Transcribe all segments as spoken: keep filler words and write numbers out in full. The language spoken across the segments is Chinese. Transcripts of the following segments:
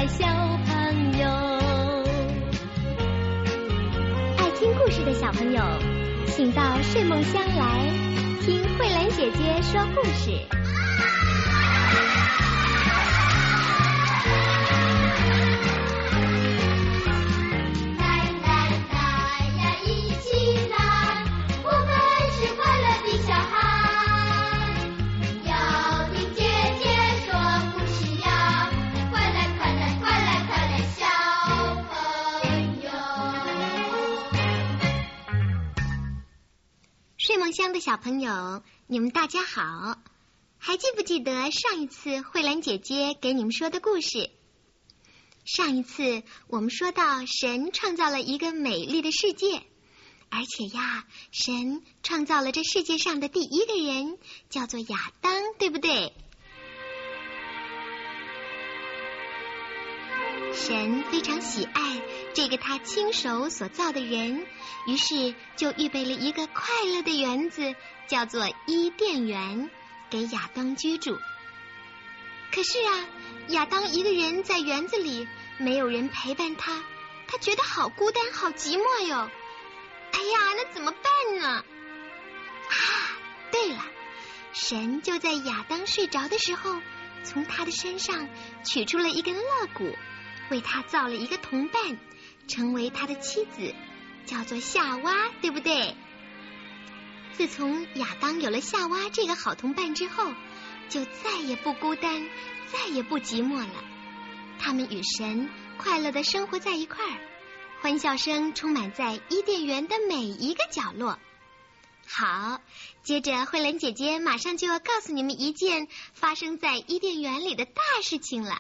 小朋友。爱听故事的小朋友，请到睡梦乡来听慧兰姐姐说故事。睡梦乡的小朋友，你们大家好，还记不记得上一次慧兰姐姐给你们说的故事？上一次我们说到神创造了一个美丽的世界，而且呀，神创造了这世界上的第一个人，叫做亚当，对不对？神非常喜爱这个他亲手所造的人，于是就预备了一个快乐的园子，叫做伊甸园，给亚当居住。可是啊，亚当一个人在园子里，没有人陪伴他，他觉得好孤单，好寂寞哟。哎呀，那怎么办呢？啊，对了，神就在亚当睡着的时候，从他的身上取出了一根肋骨，为他造了一个同伴，成为他的妻子，叫做夏娃，对不对？自从亚当有了夏娃这个好同伴之后，就再也不孤单，再也不寂寞了。他们与神快乐地生活在一块儿，欢笑声充满在伊甸园的每一个角落。好，接着慧兰姐姐马上就要告诉你们一件发生在伊甸园里的大事情了。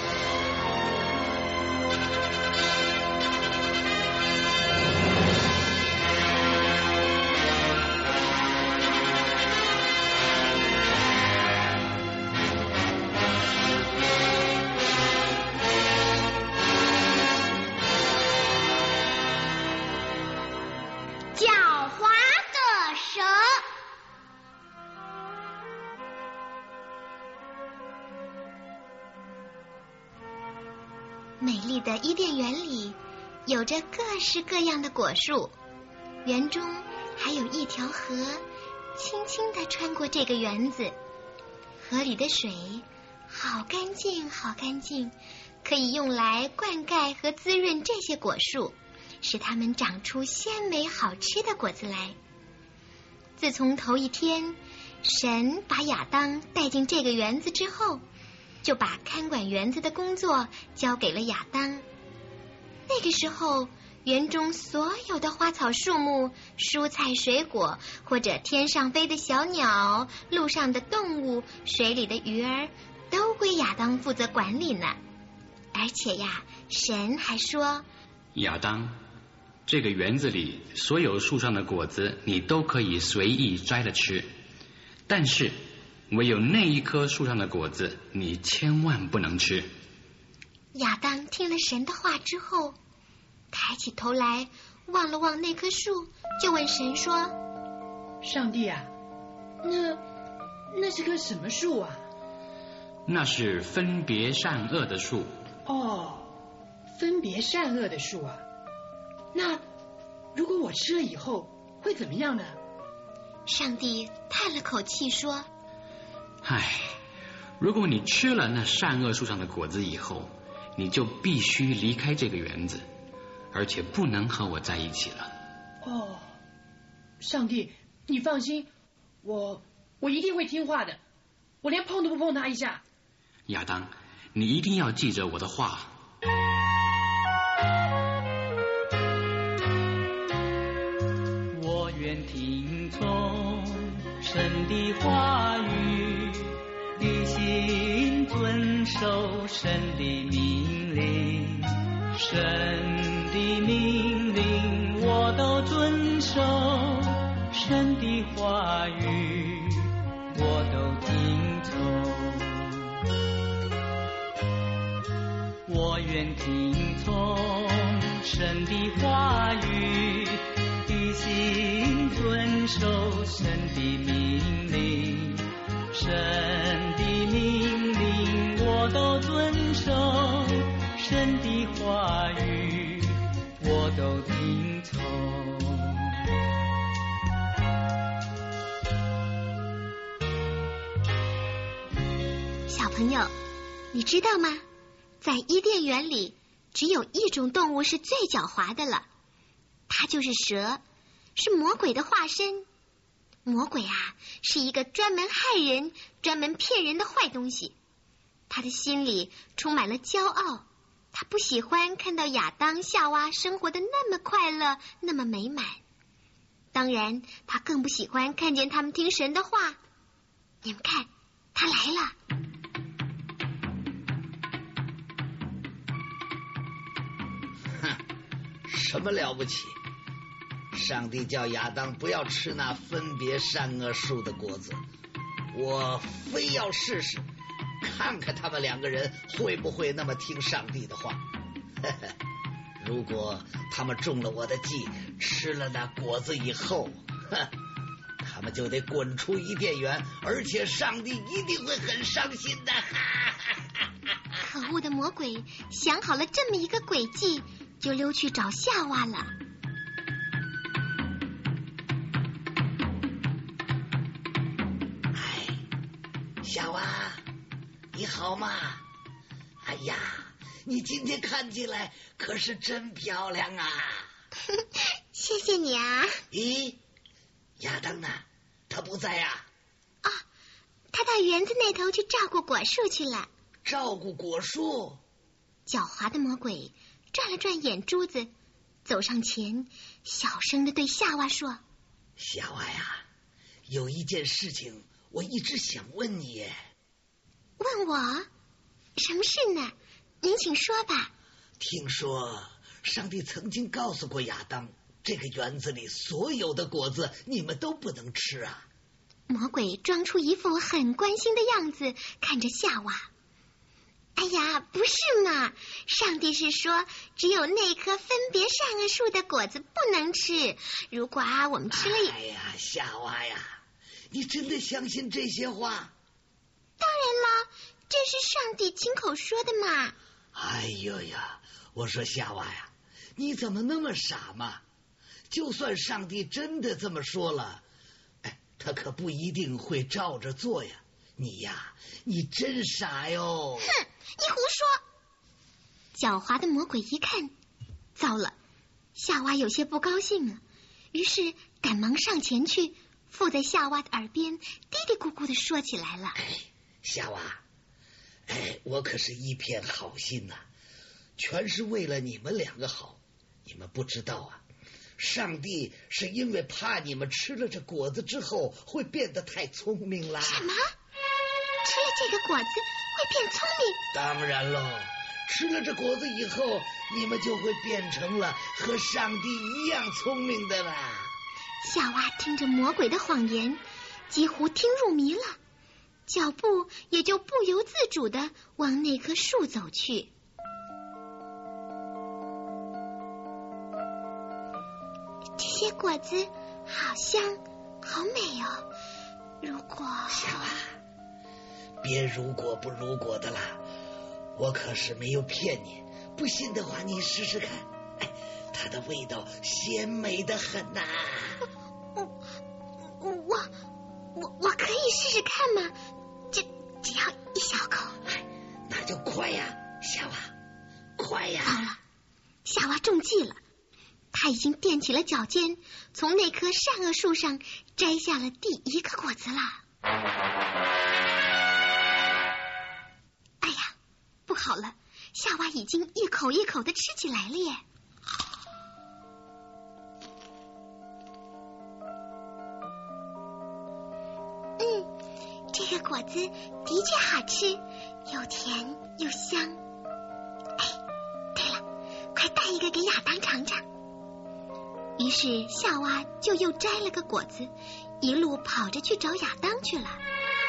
美丽的伊甸园里有着各式各样的果树，园中还有一条河，轻轻地穿过这个园子。河里的水好干净，好干净，可以用来灌溉和滋润这些果树，使它们长出鲜美好吃的果子来。自从头一天神把亚当带进这个园子之后，就把看管园子的工作交给了亚当。那个时候，园中所有的花草树木、蔬菜水果，或者天上飞的小鸟、路上的动物、水里的鱼儿，都归亚当负责管理呢。而且呀，神还说， 亚当，这个园子里所有树上的果子你都可以随意摘了吃，但是唯有那一棵树上的果子你千万不能吃。 亚当听了神的话之后，抬起头来望了望那棵树，就问神说， 上帝啊，那那是棵什么树啊？ 那是分别善恶的树。 哦，分别善恶的树啊。那如果我吃了以后会怎么样呢？ 上帝叹了口气说， 唉，如果你吃了那善恶树上的果子以后，你就必须离开这个园子，而且不能和我在一起了。 哦，上帝，你放心，我我一定会听话的，我连碰都不碰他一下。 亚当，你一定要记着我的话。 我愿听从神的话语，履行遵守神的命令，神的命令我都遵守，神的话语我都听从。我愿听从神的话语，履行遵守神的命令，神的命令我都遵守， 神的话语，我都听从。 小朋友，你知道吗？在伊甸园里，只有一种动物是最狡猾的了，它就是蛇，是魔鬼的化身。魔鬼啊，是一个专门害人、专门骗人的坏东西。他的心里充满了骄傲，他不喜欢看到亚当、夏娃生活的那么快乐、那么美满。当然，他更不喜欢看见他们听神的话。你们看，他来了。 什么了不起？上帝叫亚当不要吃那分别善恶树的果子，我非要试试，看看他们两个人会不会那么听上帝的话。如果他们中了我的计，吃了那果子以后，他们就得滚出伊甸园，而且上帝一定会很伤心的。 可恶的魔鬼想好了这么一个诡计，就溜去找夏娃了。 哎，夏娃，你好吗？哎呀，你今天看起来可是真漂亮啊！ 谢谢你啊。 咦，亚当呢？他不在呀、 啊？哦，他到园子那头去照顾果树去了。 照顾果树？ 狡猾的魔鬼转了转眼珠子，走上前，小声地对夏娃说：“ 夏娃呀，有一件事情我一直想问你。” 问我？什么事呢？您请说吧。 听说上帝曾经告诉过亚当，这个园子里所有的果子你们都不能吃啊。 魔鬼装出一副很关心的样子，看着夏娃。哎呀，不是嘛！上帝是说，只有那棵分别善恶树的果子不能吃。如果啊，我们吃了…… 哎呀，夏娃呀，你真的相信这些话？ 当然了，这是上帝亲口说的嘛。 哎呦呀，我说夏娃呀，你怎么那么傻嘛？就算上帝真的这么说了，哎，他可不一定会照着做呀。你呀，你真傻哟！ 哼，你胡说！狡猾的魔鬼一看，糟了，夏娃有些不高兴了，于是赶忙上前去，附在夏娃的耳边嘀嘀咕咕的说起来了：“ 哎，夏娃，哎，我可是一片好心呐、啊，全是为了你们两个好。你们不知道啊，上帝是因为怕你们吃了这果子之后会变得太聪明啦。” 什么？吃了这个果子会变聪明？ 当然喽，吃了这果子以后，你们就会变成了和上帝一样聪明的啦。 夏娃听着魔鬼的谎言，几乎听入迷了，脚步也就不由自主地往那棵树走去。这些果子好香，好美哦。如果…… 夏娃，别如果不如果的啦，我可是没有骗你。不信的话，你试试看，哎，它的味道鲜美的很呐、啊。 我我我我可以试试看吗？只只要一小口。 哎，那就快呀，夏娃，快呀！ 好了，夏娃中计了，他已经踮起了脚尖，从那棵善恶树上摘下了第一个果子了。哎呀，不好了，夏娃已经一口一口的吃起来了耶。嗯，这个果子的确好吃，又甜又香。哎，对了，快带一个给亚当尝尝。于是夏娃就又摘了个果子，一路跑着去找亚当去了。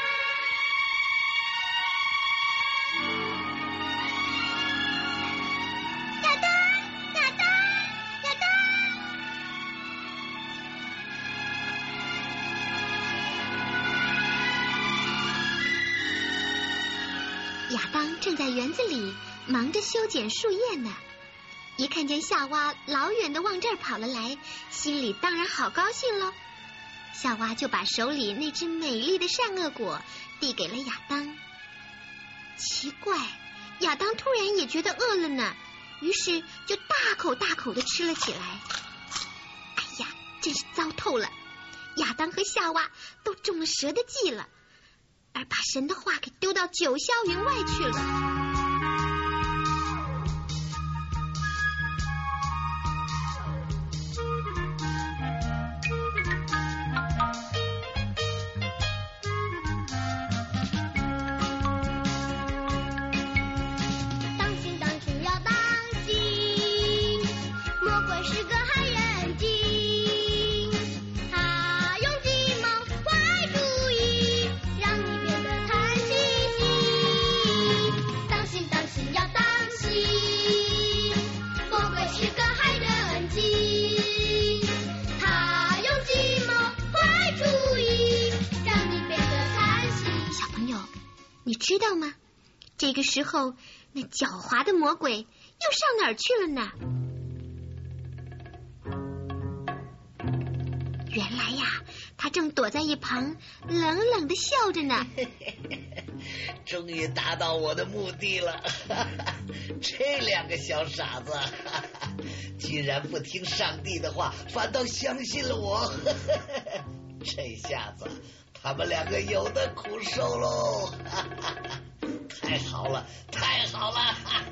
亚当，亚当，亚当！亚当正在园子里忙着修剪树叶呢。一看见夏娃老远的往这儿跑了来，心里当然好高兴喽。夏娃就把手里那只美丽的善恶果递给了亚当。奇怪，亚当突然也觉得饿了呢，于是就大口大口的吃了起来。哎呀，真是糟透了！亚当和夏娃都中了蛇的计了，而把神的话给丢到九霄云外去了。你知道吗？这个时候，那狡猾的魔鬼又上哪儿去了呢？原来呀，他正躲在一旁，冷冷的笑着呢。 终于达到我的目的了，这两个小傻子，居然不听上帝的话，反倒相信了我。这下子他们两个有的苦受喽！太好了，太好了！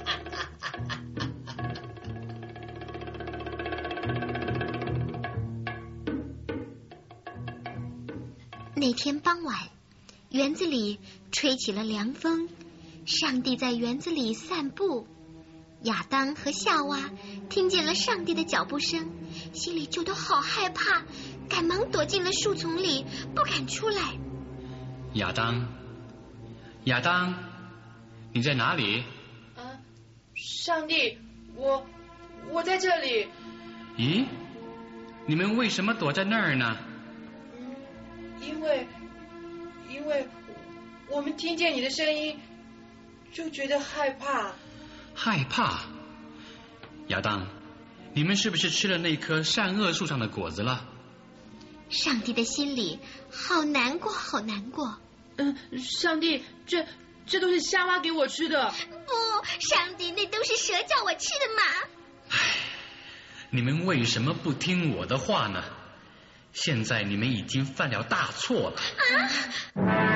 那天傍晚，园子里吹起了凉风，上帝在园子里散步。亚当和夏娃听见了上帝的脚步声，心里就都好害怕，赶忙躲进了树丛里，不敢出来。 亚当，亚当，你在哪里？ 啊，上帝，我我在这里。 咦，你们为什么躲在那儿呢？ 因为因为我们听见你的声音，就觉得害怕。 害怕？亚当，你们是不是吃了那棵善恶树上的果子了？ 上帝的心里好难过，好难过。 嗯，上帝，这这都是夏娃给我吃的。 不，上帝，那都是蛇叫我吃的嘛。 唉，你们为什么不听我的话呢？现在你们已经犯了大错了。 啊！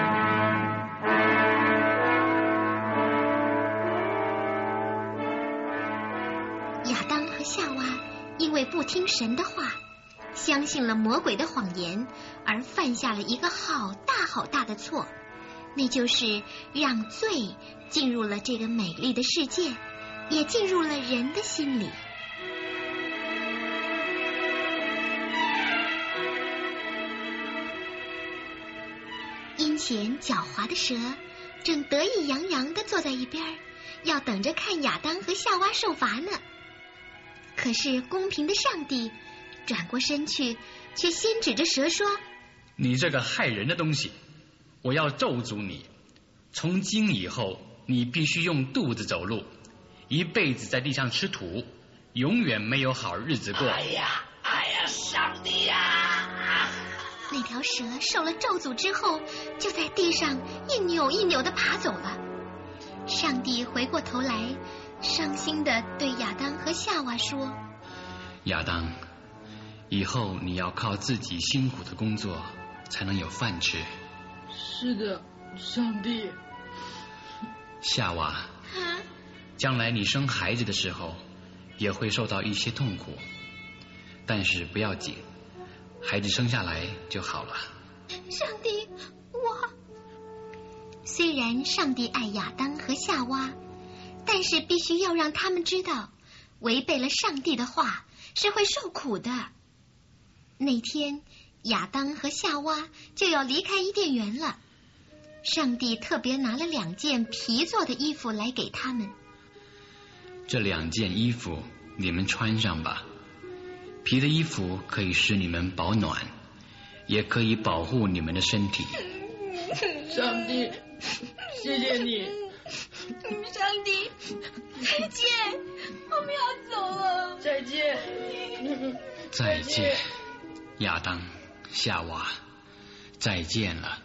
亚当和夏娃因为不听神的话，相信了魔鬼的谎言，而犯下了一个好大好大的错，那就是让罪进入了这个美丽的世界，也进入了人的心里。阴险狡猾的蛇正得意洋洋地坐在一边，要等着看亚当和夏娃受罚呢。可是公平的上帝转过身去，却先指着蛇说： 你这个害人的东西，我要咒诅你，从今以后你必须用肚子走路，一辈子在地上吃土，永远没有好日子过。 哎呀哎呀，上帝呀！ 那条蛇受了咒诅之后，就在地上一扭一扭地爬走了。上帝回过头来，伤心地对亚当和夏娃说： 亚当，以后你要靠自己辛苦的工作才能有饭吃。 是的，上帝。 夏娃， 啊， 将来你生孩子的时候也会受到一些痛苦，但是不要紧，孩子生下来就好了。 上帝，我虽然上帝爱亚当和夏娃，但是必须要让他们知道，违背了上帝的话是会受苦的。那天亚当和夏娃就要离开伊甸园了，上帝特别拿了两件皮做的衣服来给他们。 这两件衣服你们穿上吧，皮的衣服可以使你们保暖，也可以保护你们的身体。 上帝，谢谢你。 上帝，再见，我们要走了。 再见， 再见，亚当、夏娃，再见了。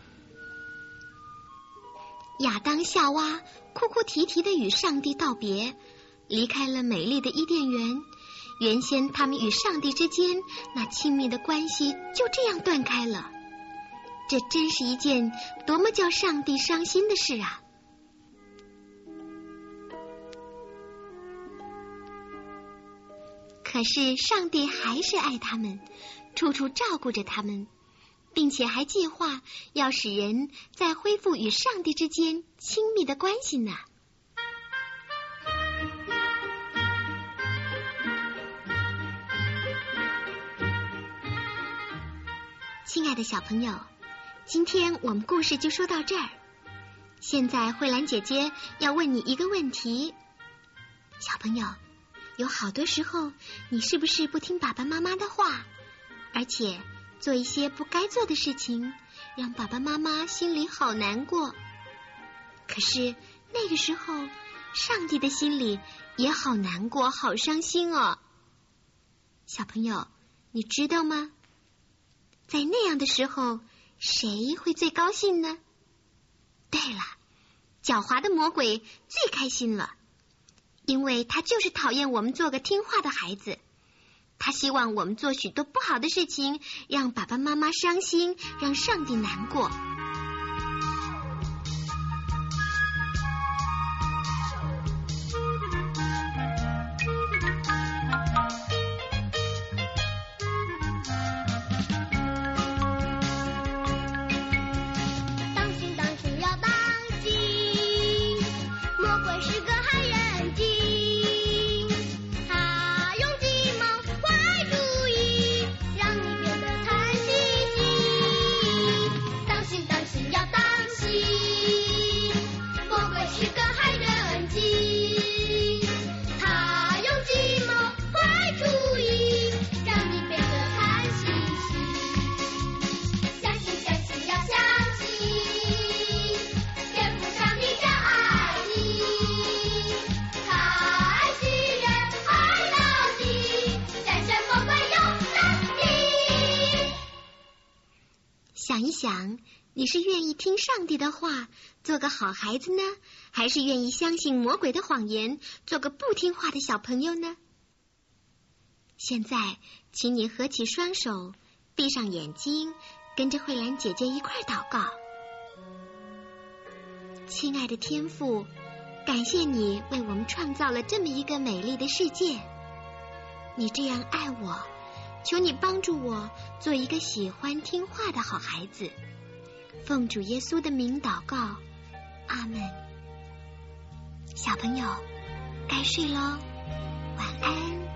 亚当、夏娃哭哭啼啼地与上帝道别，离开了美丽的伊甸园。原先他们与上帝之间那亲密的关系就这样断开了，这真是一件多么叫上帝伤心的事啊！可是上帝还是爱他们，处处照顾着他们，并且还计划要使人再恢复与上帝之间亲密的关系呢。亲爱的小朋友，今天我们故事就说到这儿。现在慧兰姐姐要问你一个问题，小朋友，有好多时候你是不是不听爸爸妈妈的话，而且做一些不该做的事情，让爸爸妈妈心里好难过？可是那个时候上帝的心里也好难过，好伤心哦。小朋友，你知道吗？在那样的时候，谁会最高兴呢？对了，狡猾的魔鬼最开心了，因为他就是讨厌我们做个听话的孩子。他希望我们做许多不好的事情，让爸爸妈妈伤心，让上帝难过。想一想，你是愿意听上帝的话，做个好孩子呢，还是愿意相信魔鬼的谎言，做个不听话的小朋友呢？现在，请你合起双手，闭上眼睛，跟着慧兰姐姐一块祷告。亲爱的天父，感谢你为我们创造了这么一个美丽的世界，你这样爱我，求你帮助我做一个喜欢听话的好孩子。奉主耶稣的名祷告，阿们。小朋友，该睡喽，晚安。